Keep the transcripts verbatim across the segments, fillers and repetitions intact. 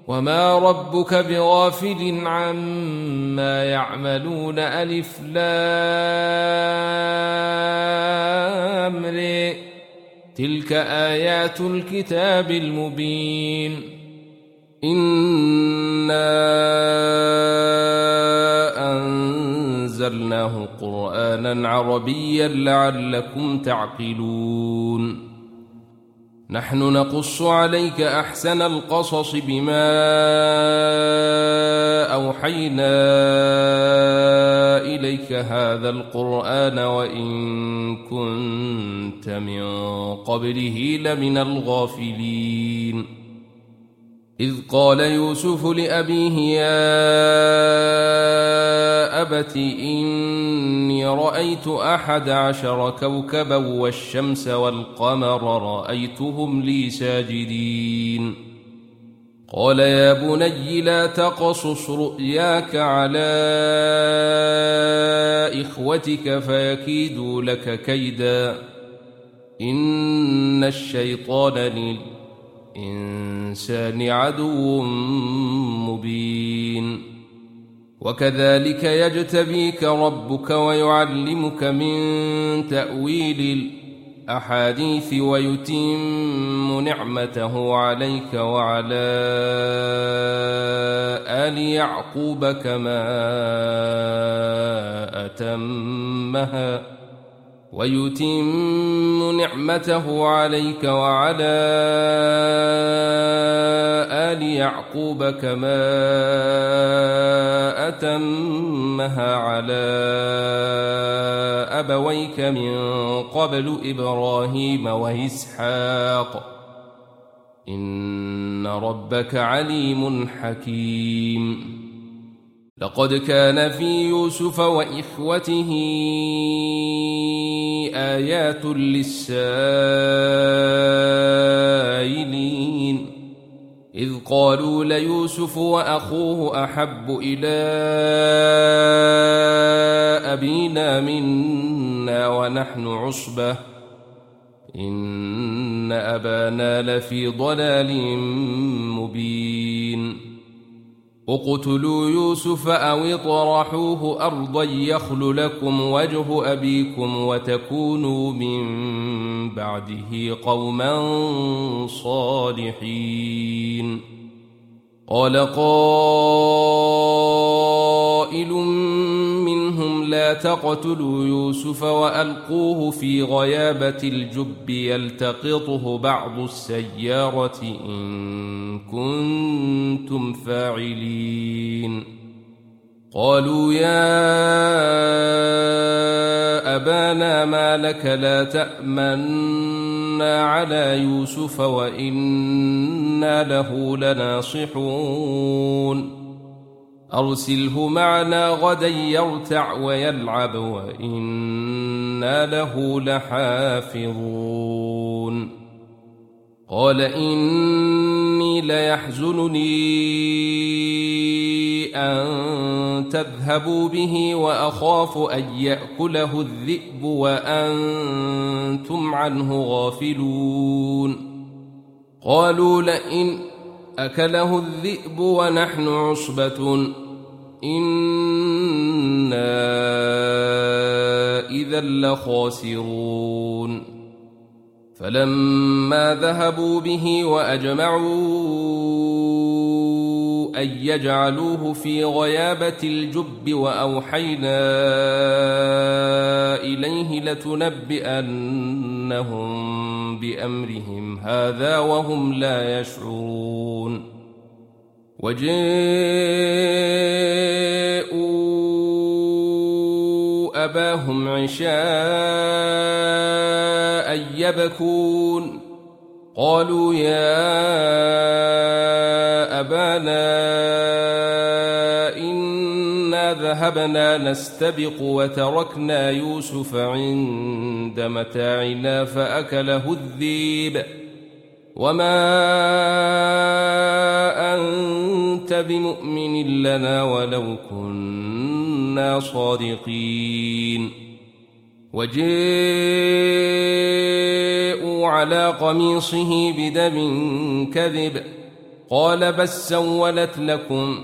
وما ربك بغافل عما يعملون. ألف لام ر. تلك آيات الكتاب المبين. إنا أنزلناه قرآنا عربيا لعلكم تعقلون. نحن نقص عليك أحسن القصص بما أوحينا إليك هذا القرآن وإن كنت من قبله لمن الغافلين. إذ قال يوسف لأبيه يا أبت إني رأيت أحد عشر كوكبا والشمس والقمر رأيتهم لي ساجدين. قال يا بني لا تقصص رؤياك على إخوتك فيكيدوا لك كيدا إن الشيطان للإنسان عدو مبين. وكذلك يجتبيك ربك ويعلمك من تأويل الأحاديث ويتم نعمته عليك وعلى آل يعقوب كما أتمها ويتم نعمته عليك وعلى آل يعقوب كما أتمها على أبويك من قبل إبراهيم وإسحاق إن ربك عليم حكيم. لقد كان في يوسف وإخوته آيات للسائلين إذ قالوا ليوسف وأخوه أحب إلى أبينا منا ونحن عصبة إن أبانا لفي ضلال مبين. اقتلوا يوسف أو اطرحوه أرضا يخل لكم وجه أبيكم وتكونوا من بعده قوما صالحين. قال قائل منهم لا تقتلوا يوسف وألقوه في غيابة الجب يلتقطه بعض السيارة إن كنتم فاعلين. قالوا يا أبانا ما لك لا تأمنا على يوسف وإنا له لناصحون أرسله معنا غدا يرتع ويلعب وإنا له لحافظون. قال إني ليحزنني أن تذهبوا به وأخاف أن يأكله الذئب وأنتم عنه غافلون. قالوا لئن أكله الذئب ونحن عصبة إنا إذا لخاسرون. فلما ذهبوا به وأجمعوا أن يجعلوه في غيابة الجب وأوحينا إليه لتنبئنهم بأمرهم هذا وهم لا يشعرون. وجاءوا أباهم عشاء يبكون قالوا يا أبانا إنا ذهبنا نستبق وتركنا يوسف عند متاعنا فأكله الذئب وما أنت بمؤمن لنا ولو كنا صادقين. وجاءوا على قميصه بدم كذب قال بل سولت لكم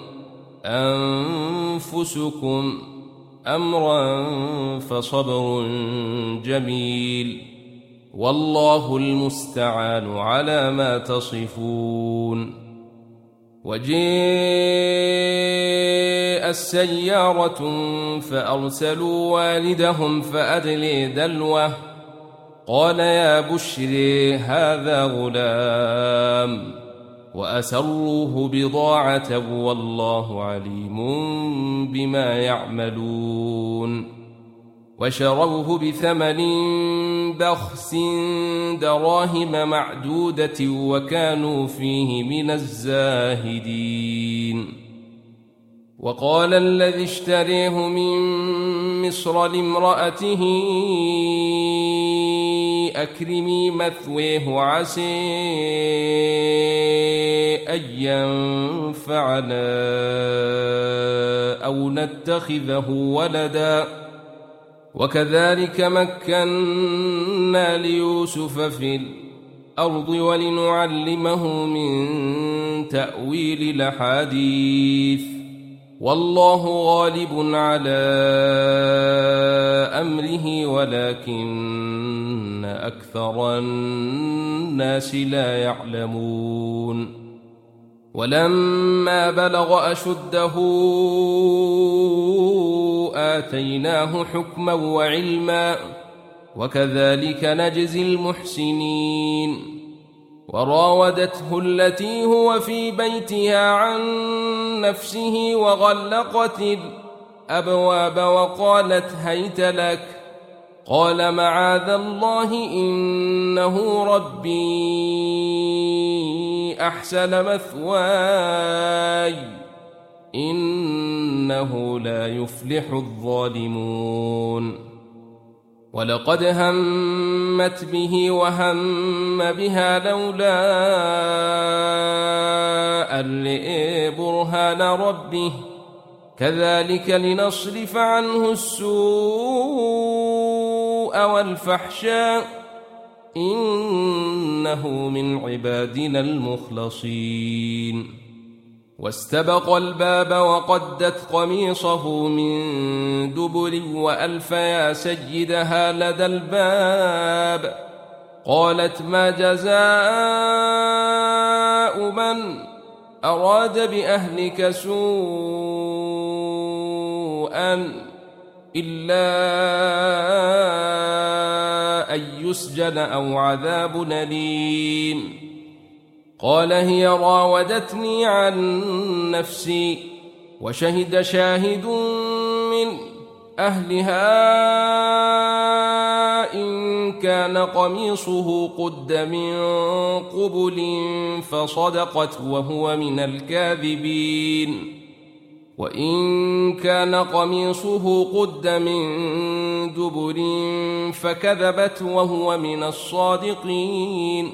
أنفسكم أمرا فصبر جميل والله المستعان على ما تصفون. وجاء السيارة فأرسلوا والدهم فأدلي دلوه قال يا بشري هذا غلام وأسروه بضاعة والله عليم بما يعملون. وشروه بثمن بخس دراهم معدودة وكانوا فيه من الزاهدين. وقال الذي اشتريه من مصر لامرأته أكرمي مثويه عسى أن ينفعنا أو نتخذه ولدا وكذلك مكنا ليوسف في الأرض ولنعلمه من تأويل الأحاديث والله غالب على أمره ولكن أكثر الناس لا يعلمون. ولما بلغ أشده آتيناه حكما وعلما وكذلك نجزي المحسنين. وراودته التي هو في بيتها عن نفسه وغلقت الأبواب وقالت هيت لك قال معاذ الله إنه ربي أحسن مثواي إنه لا يفلح الظالمون. ولقد همت به وهم بها لولا أن رأى برهان ربه كذلك لنصرف عنه السوء والفحشاء إنه من عبادنا المخلصين. واستبق الباب وقدت قميصه من دبر وألف يا سيدها لدى الباب قالت ما جزاء من أراد بأهلك سوءا إلا أن يسجن أو عذاب أليم. قال هي راودتني عن نفسي وشهد شاهد من أهلها إن كان قميصه قد من قبل فصدقت وهو من الكاذبين وإن كان قميصه قد من دبر فكذبت وهو من الصادقين.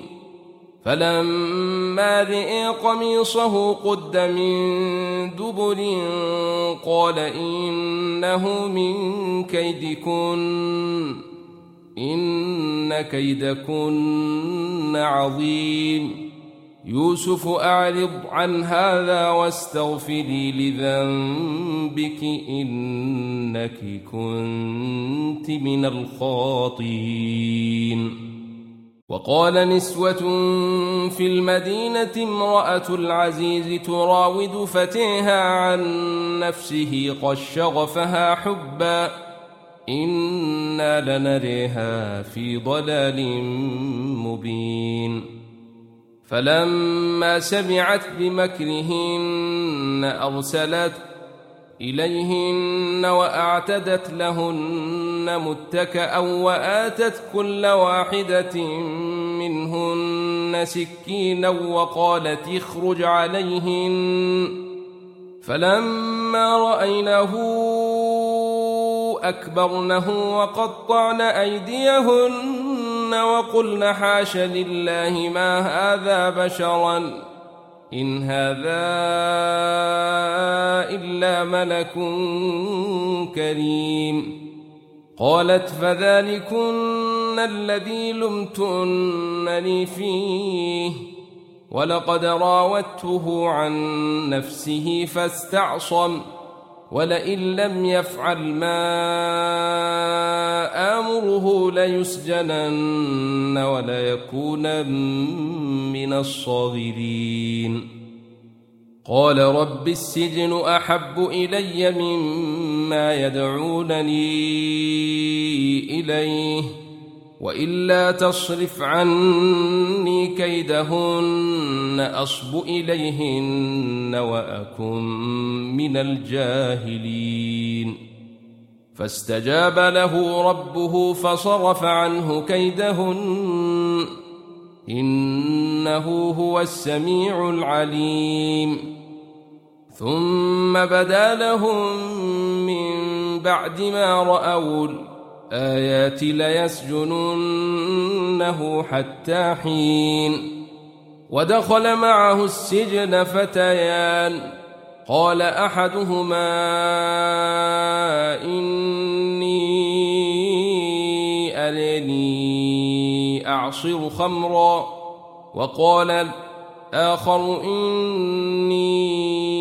فلما رأى قميصه قد من دبر قال إنه من كيدكن إن كيدكن عظيم. يوسف أعرض عن هذا واستغفري لذنبك إنك كنت من الخاطئين. وقال نسوة في المدينة امرأة العزيز تراود فتيها عن نفسه قد شغفها حبا إنا لنريها في ضلال مبين. فلما سمعت بمكرهن أرسلت إليهن وأعتدت لهن متكأ وآتت كل واحدة منهن سكينا وقالت اخرج عليهن. فلما رأينه أكبرنه وقطعن أيديهن وقلن حاش لله ما هذا بشرا إن هذا إلا ملك كريم. قالت فذلكن الذي لمتنني فيه ولقد راودته عن نفسه فاستعصم ولئن لم يفعل ما آمره ليسجنن وليكونن من الصاغرين قال رب السجن أحب إلي مما يدعونني إليه وإلا تصرف عني كيدهن أصب إليهن وأكن من الجاهلين فاستجاب له ربه فصرف عنه كيدهن إنه هو السميع العليم ثم بدا لهم من بعد ما رأوا الآيات ليسجننه حتى حين ودخل معه السجن فتيان قال أحدهما إني أراني أعصر خمرا وقال الآخر إني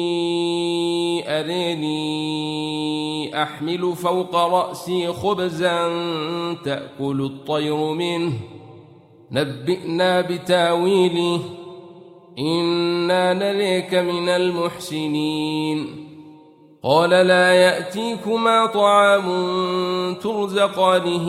أراني أحمل فوق رأسي خبزا تأكل الطير منه نبئنا بتاويله إنا نريك من المحسنين قال لا يأتيكما طعام ترزقانه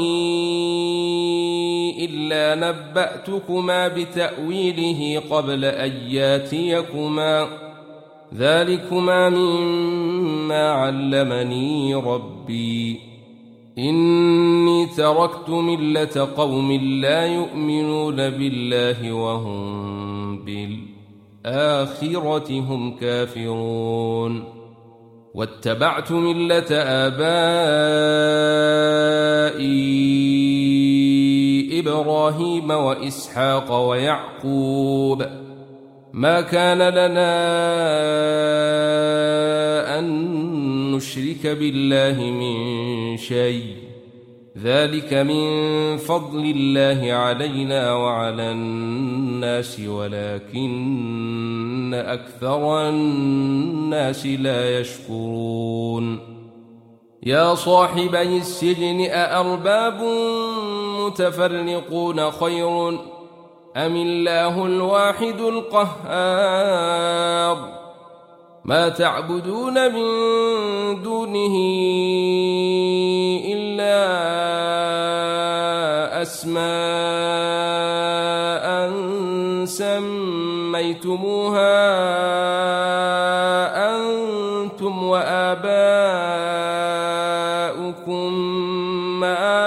إلا نبأتكما بتأويله قبل أن ياتيكما ذلكما مما علمني ربي إني تركت ملة قوم لا يؤمنون بالله وهم بالآخرة هم كافرون واتبعت ملة آبائي إبراهيم وإسحاق ويعقوب ما كان لنا أن نشرك بالله من شيء ذلك من فضل الله علينا وعلى الناس ولكن أكثر الناس لا يشكرون يا صاحبي السجن أأرباب متفرقون خير أم الله الواحد القهار ما تعبدون من دونه إلا أسماء سميتموها أنتم وآباؤكم ما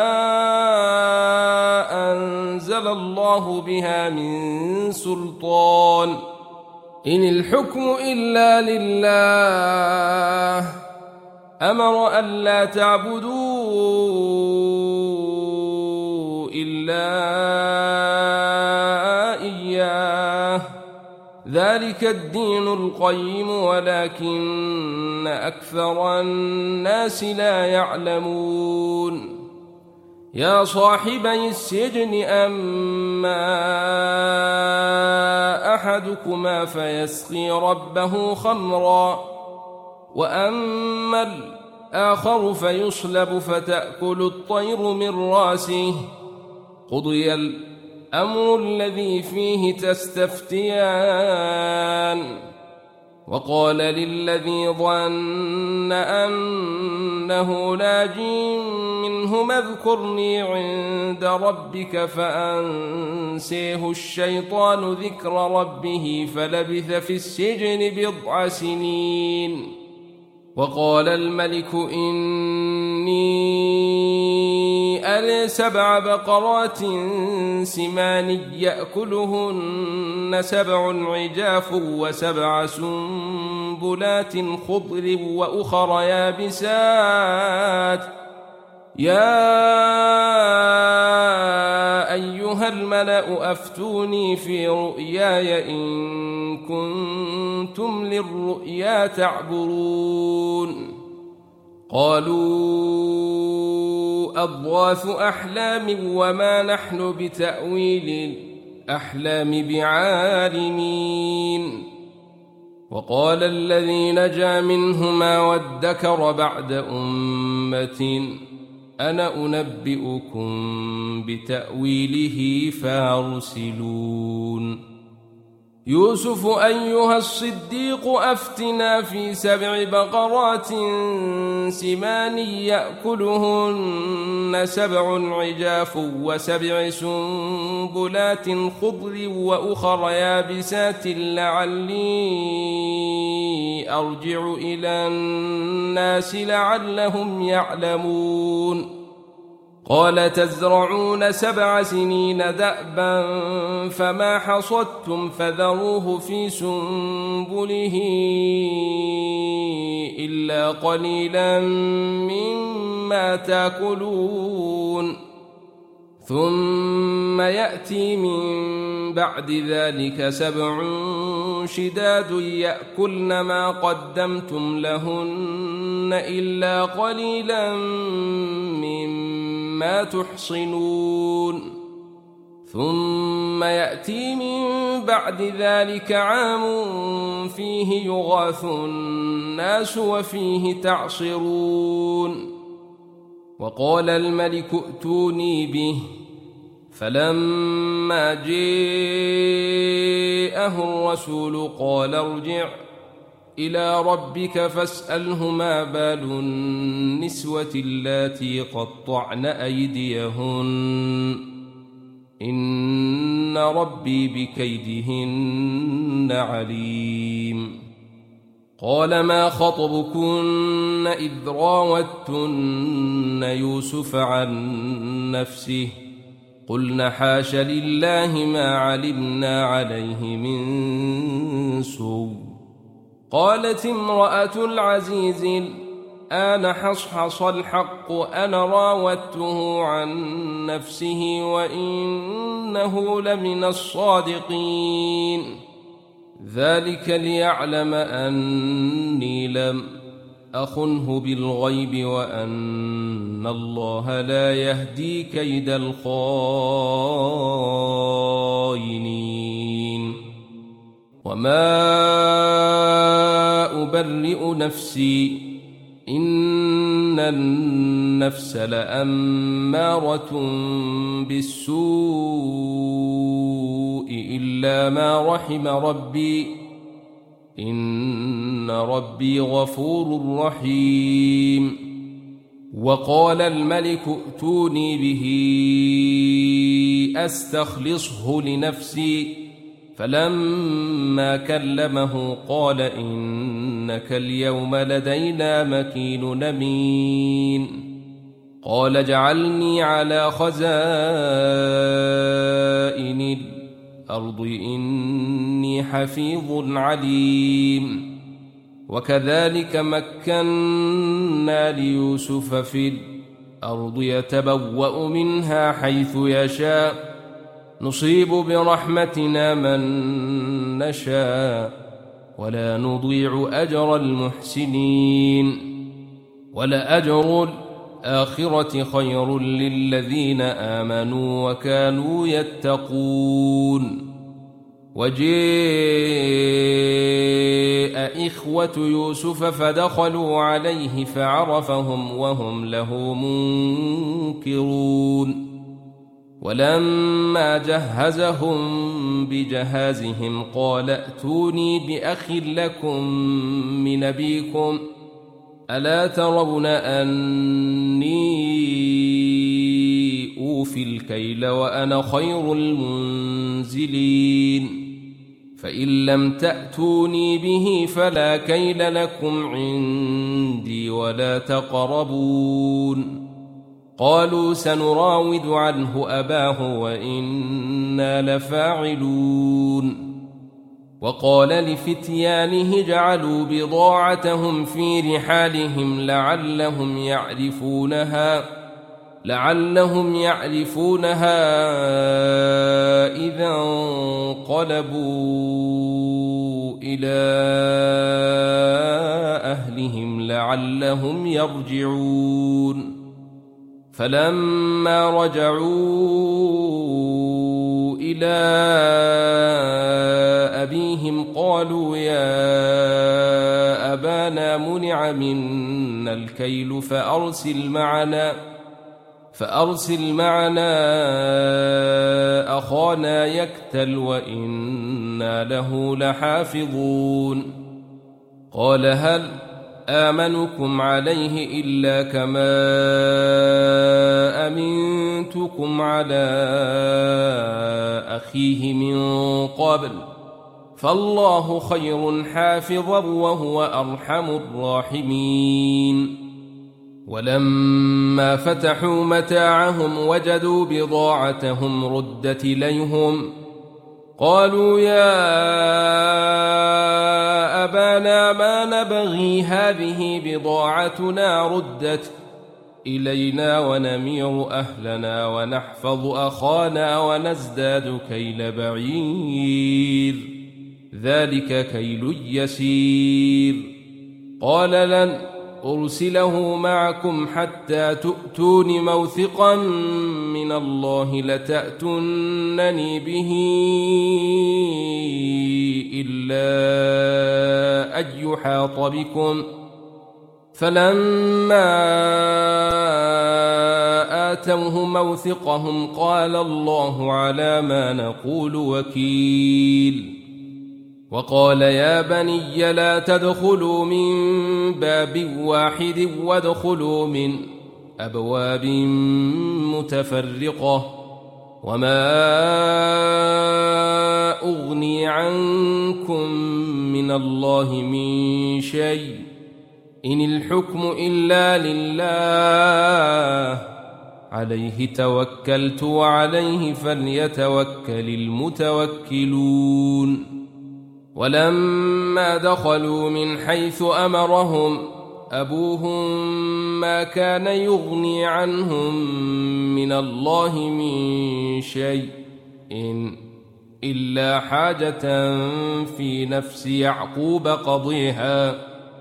أنزل الله بها من سلطان إن الحكم إلا لله أمر ألا تعبدوا إلا إياه ذلك الدين القيم ولكن أكثر الناس لا يعلمون يا صاحبي السجن أما أحدكما فيسقي ربه خمرا وأما الآخر فيصلب فتأكل الطير من راسه قضي الأمر الذي فيه تستفتيان وقال للذي ظن أنه ناج منهما اذكرني عند ربك فأنسيه الشيطان ذكر ربه فلبث في السجن بضع سنين وقال الملك إني أرى سبع بقرات سمان يأكلهن سبع عجاف وسبع سنبلات خضر وأخر يابسات يا أيها الملأ أفتوني في رؤياي إن كنتم للرؤيا تعبرون قالوا أضغاث أحلام وما نحن بتأويل الأحلام بعالمين. وقال الذي نجا منهما وادكر بعد أمة أنا أنبئكم بتأويله فارسلون. يوسف أيها الصديق أفتنا في سبع بقرات سمان يأكلهن سبع عجاف وسبع سنبلات خضر وأخر يابسات لعلي أرجع إلى الناس لعلهم يعلمون. قال تزرعون سبع سنين دأبا فما حصدتم فذروه في سنبله إلا قليلا مما تأكلون ثم يأتي من بعد ذلك سبع شداد يأكلن ما قدمتم لهن إلا قليلا مما تحصنون ثم يأتي من بعد ذلك عام فيه يغاث الناس وفيه تعصرون. وقال الملك ائتوني به فلما جاءه الرسول قال ارجع إلى ربك فاسأله ما بال النسوة اللاتي قطعن أيديهن إن ربي بكيدهن عليم. قال ما خطبكن إذ راوتن يوسف عن نفسه قلن حاش لله ما علمنا عليه من سوء. قالت امرأة العزيز الآن حصحص الحق أنا راودته عن نفسه وإنه لمن الصادقين ذلك ليعلم أني لم أخنه بالغيب وأن الله لا يهدي كيد الخائنين. وما أبرئ نفسي إن النفس لأمارة بالسوء إلا ما رحم ربي إن ربي غفور رحيم. وقال الملك ائتوني به أستخلصه لنفسي فلما كلمه قال إنك اليوم لدينا مكين أمين. قال اجعلني على خزائن الأرض إني حفيظ عليم. وكذلك مكنا ليوسف في الأرض يتبوأ منها حيث يشاء نصيب برحمتنا من نشاء ولا نضيع أجر المحسنين ولأجر الآخرة خير للذين آمنوا وكانوا يتقون. وجاء إخوة يوسف فدخلوا عليه فعرفهم وهم له منكرون. ولما جهزهم بجهازهم قال ائتوني بأخ لكم من أبيكم ألا ترون أني أوفي الكيل وأنا خير المنزلين فإن لم تأتوني به فلا كيل لكم عندي ولا تقربون. قالوا سنراود عنه أباه وإنا لفاعلون. وقال لفتيانه جعلوا بضاعتهم في رحالهم لعلهم يعرفونها لعلهم يعرفونها إذا انقلبوا إلى أهلهم لعلهم يرجعون. فلما رجعوا إلى أبيهم قالوا يا أبانا منع منا الكيل فأرسل معنا فأرسل معنا أخانا يكتل وإنا له لحافظون قال هل آمنكم عليه إلا كما أمنتكم على أخيه من قبل فالله خير حافظا وهو أرحم الراحمين ولما فتحوا متاعهم وجدوا بضاعتهم ردت إليهم قالوا يا أبانا ما نبغي هذه بضاعتنا ردت إلينا ونمير أهلنا ونحفظ أخانا ونزداد كيل بعير ذلك كيل يسير قال لن أرسله معكم حتى تؤتون موثقا من الله لتأتونني به إلا أن يحاط بكم فلما آتوه موثقهم قال الله على ما نقول وكيل وقال يا بني لا تدخلوا من باب واحد وادخلوا من أبواب متفرقة وما أغني عنكم من الله من شيء إن الحكم إلا لله عليه توكلت وعليه فليتوكل المتوكلون ولما دخلوا من حيث أمرهم أبوهم ما كان يغني عنهم من الله من شيء إن إلا حاجة في نفس يعقوب قضيها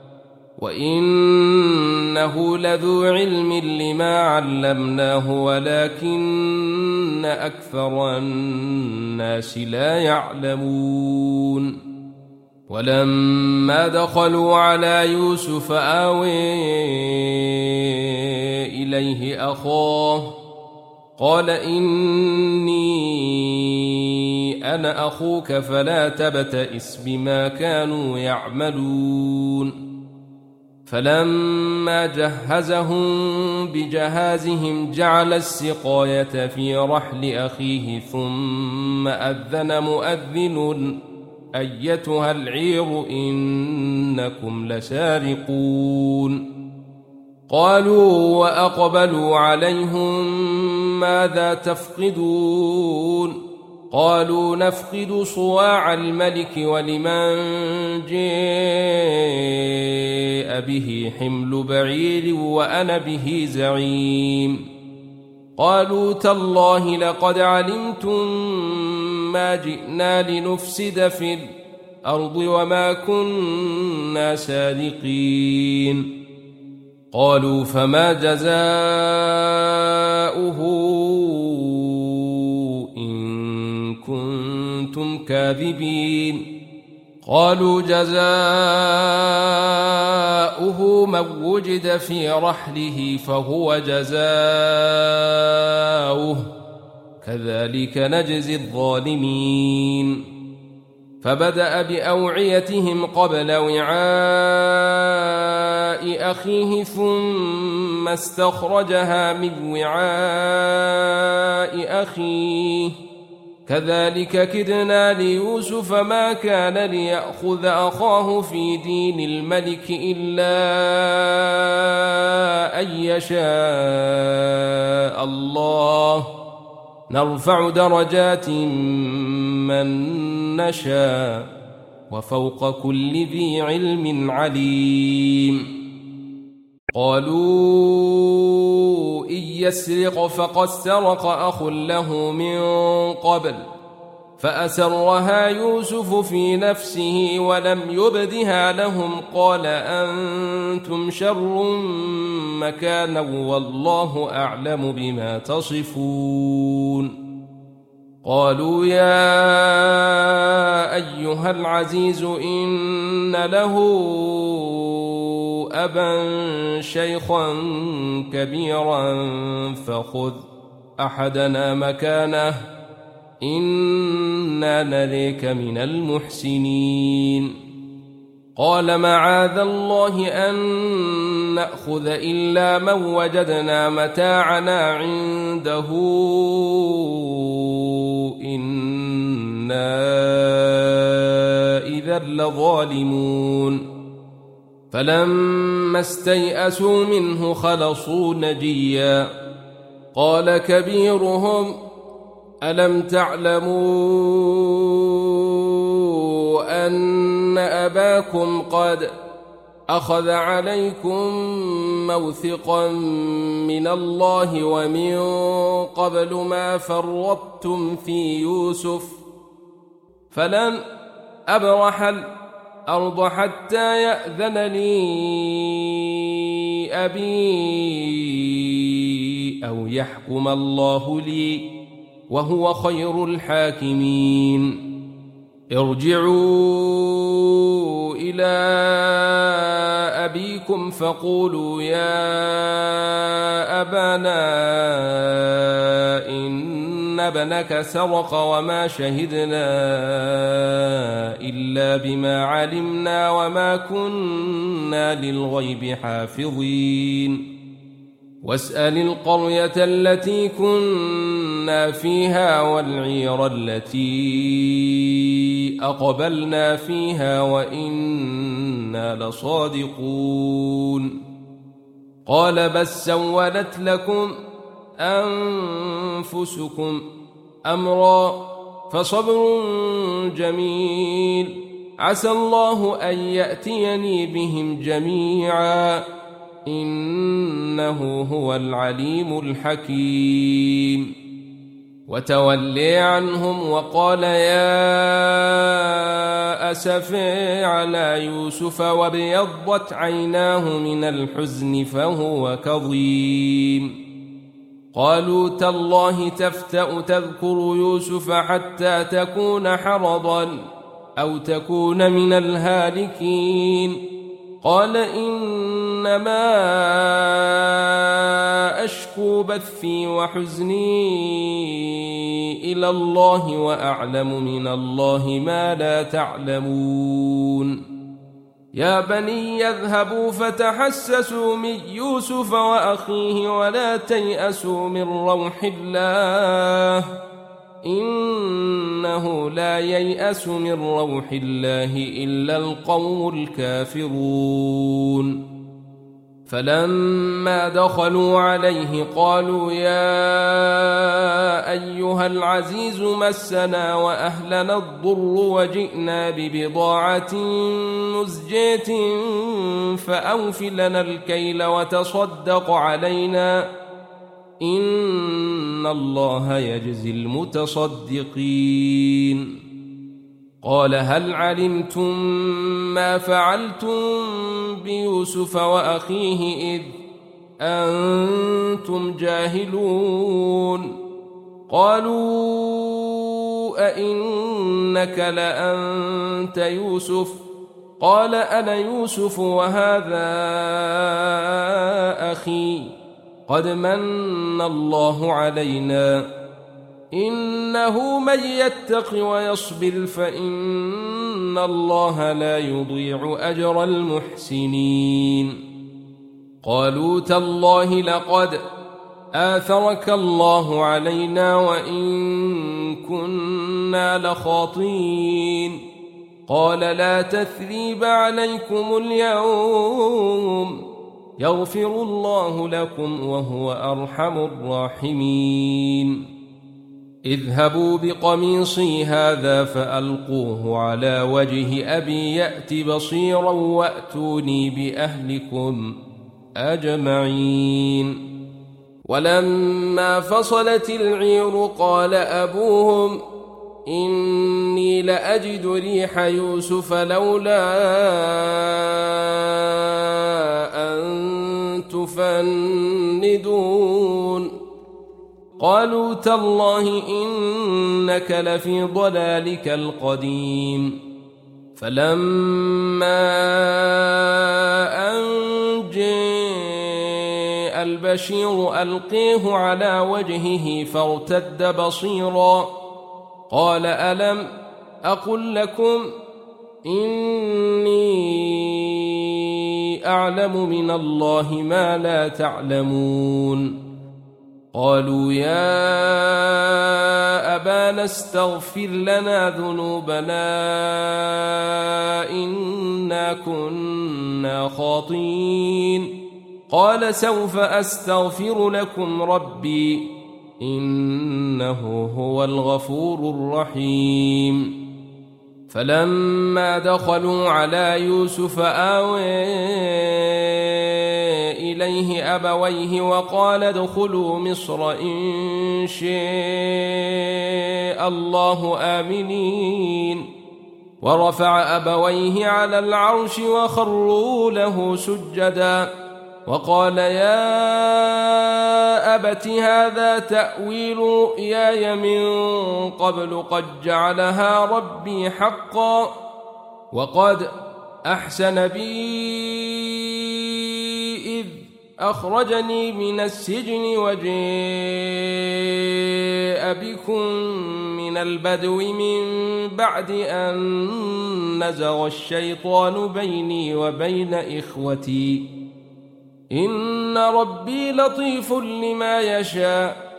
وإنه لذو علم لما علمناه ولكن أكثر الناس لا يعلمون ولما دخلوا على يوسف آوي إليه أخاه قال إني أنا أخوك فلا تبتئس بما كانوا يعملون فلما جهزهم بجهازهم جعل السقاية في رحل أخيه ثم أذن مؤذن أيتها العير إنكم لسارقون قالوا وأقبلوا عليهم ماذا تفقدون قالوا نفقد صواع الملك ولمن جاء به حمل بعير وأنا به زعيم قالوا تالله لقد علمتم ما جئنا لنفسد في الأرض وما كنا سارقين قالوا فما جزاؤه إن كنتم كاذبين قالوا جزاؤه من وجد في رحله فهو جزاؤه كذلك نجزي الظالمين فبدأ بأوعيتهم قبل وعاء أخيه ثم استخرجها من وعاء أخيه كذلك كدنا ليوسف ما كان ليأخذ أخاه في دين الملك إلا أن يشاء الله نرفع درجات من نشاء وفوق كل ذي علم عليم قالوا إن يسرق فقد سرق أخ له من قبل فأسرها يوسف في نفسه ولم يبدها لهم قال أنتم شر مكانا والله أعلم بما تصفون قالوا يا أيها العزيز إن له أبا شيخا كبيرا فخذ أحدنا مكانه إنا نريك من المحسنين قال معاذ الله أن نأخذ إلا من وجدنا متاعنا عنده إنا إذا لظالمون فلما استيئسوا منه خلصوا نجيا قال كبيرهم ألم تعلموا أن أباكم قد أخذ عليكم موثقا من الله ومن قبل ما فرطتم في يوسف فلن أبرح الأرض حتى يأذن لي أبي أو يحكم الله لي وهو خير الحاكمين ارجعوا إلى أبيكم فقولوا يا أبانا إن ابنك سرق وما شهدنا إلا بما علمنا وما كنا للغيب حافظين واسأل القرية التي كنا فيها والعير التي أقبلنا فيها وإنا لصادقون قال بل سولت لكم أنفسكم أمرا فصبر جميل عسى الله أن يأتيني بهم جميعا إنه هو العليم الحكيم وتولي عنهم وقال يا أسفي على يوسف وابيضت عيناه من الحزن فهو كظيم قالوا تالله تفتأ تذكر يوسف حتى تكون حرضا أو تكون من الهالكين قال إنما أشكو بثي وحزني إلى الله وأعلم من الله ما لا تعلمون يا بني يذهبوا فتحسسوا من يوسف وأخيه ولا تيأسوا من روح الله إنه لا ييأس من روح الله إلا القوم الكافرون فلما دخلوا عليه قالوا يا أيها العزيز مسنا وأهلنا الضر وجئنا ببضاعة مزجاة فأوف لنا الكيل وتصدق علينا إن الله يجزي المتصدقين قال هل علمتم ما فعلتم بيوسف وأخيه إذ أنتم جاهلون قالوا أئنك لأنت يوسف قال أنا يوسف وهذا أخي قد من الله علينا إنه من يتق ويصبر فإن الله لا يضيع أجر المحسنين قالوا تالله لقد آثرك الله علينا وإن كنا لخاطئين قال لا تثريب عليكم اليوم يغفر الله لكم وهو أرحم الراحمين اذهبوا بقميصي هذا فألقوه على وجه أبي يأت بصيرا وأتوني بأهلكم أجمعين ولما فصلت العير قال أبوهم إني لأجد ريح يوسف لولا أن تفندون قالوا تالله إنك لفي ضلالك القديم. فلما أن جاء البشير ألقيه على وجهه فارتد بصيرا قال ألم أقل لكم إني أعلم من الله ما لا تعلمون. قالوا يا أبانا استغفر لنا ذنوبنا إنا كنا خاطئين. قال سوف أستغفر لكم ربي إنه هو الغفور الرحيم. فلما دخلوا على يوسف آوى إليه أبويه وقال ادخلوا مصر إن شاء الله آمنين. ورفع أبويه على العرش وخروا له سجدا وقال يا أبت هذا تأويل رؤياي من قبل قد جعلها ربي حقا وقد أحسن بي إذ أخرجني من السجن وجاء بكم من البدو من بعد أن نزغ الشيطان بيني وبين إخوتي إن ربي لطيف لما يشاء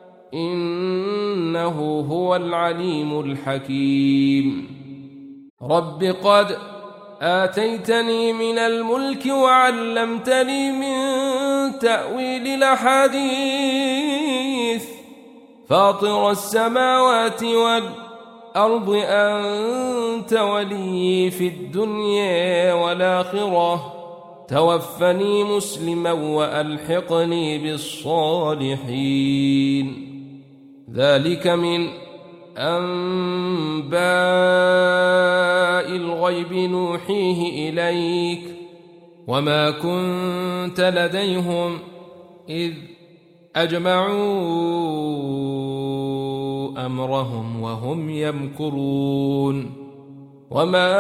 إنه هو العليم الحكيم. رب قد آتيتني من الملك وعلمتني من تأويل الأحاديث فاطر السماوات والأرض أنت ولي في الدنيا والآخرة توفني مسلما وألحقني بالصالحين. ذلك من أنباء الغيب نوحيه إليك وما كنت لديهم إذ أجمعوا أمرهم وهم يمكرون. وما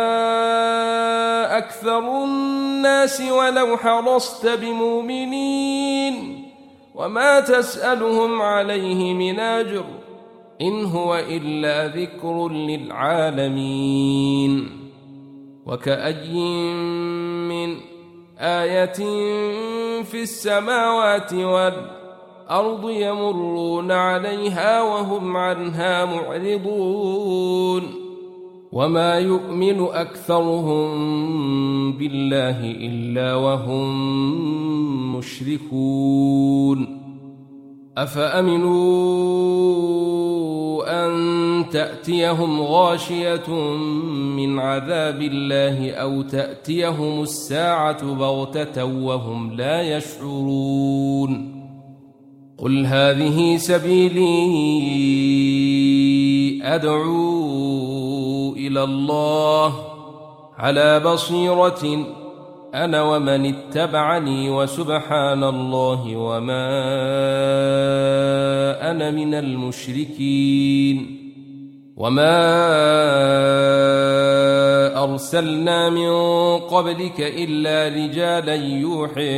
أكثر الناس ولو حرصت بمؤمنين وما تسألهم عليه من أجر إن هو إلا ذكر للعالمين. وكأي من آية في السماوات والأرض يمرون عليها وهم عنها معرضون وما يؤمن أكثرهم بالله إلا وهم مشركون. أفأمنوا أن تأتيهم غاشية من عذاب الله أو تأتيهم الساعة بغتة وهم لا يشعرون. قل هذه سبيلي أدعو إلى الله على بصيرة أنا ومن اتبعني وسبحان الله وما أنا من المشركين. وما أرسلنا من قبلك إلا رجالا يوحي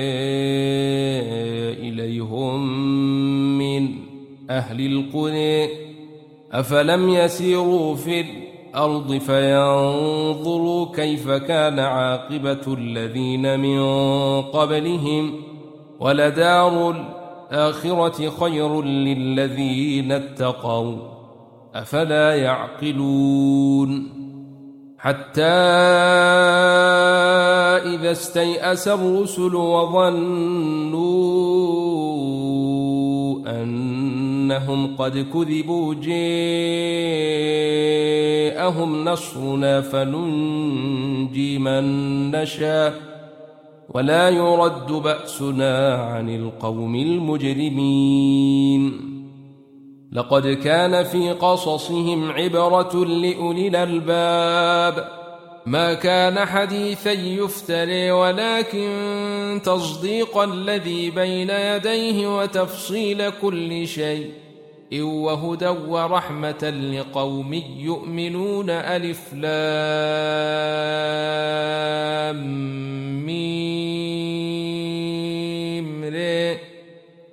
إليهم من أهل القرى أفلم يسيروا في الأرض فينظروا كيف كان عاقبة الذين من قبلهم ولدار الآخرة خير للذين اتقوا أفلا يعقلون. حتى إذا استيأس الرسل وظنوا أنهم قد كذبوا جاءهم نصرنا فننجي من نشاء ولا يرد بأسنا عن القوم المجرمين. لقد كان في قصصهم عبرة لأولي الألباب ما كان حديثا يفتري ولكن تصديق الذي بين يديه وتفصيل كل شيء وهدى ورحمة لقوم يؤمنون. ألف لام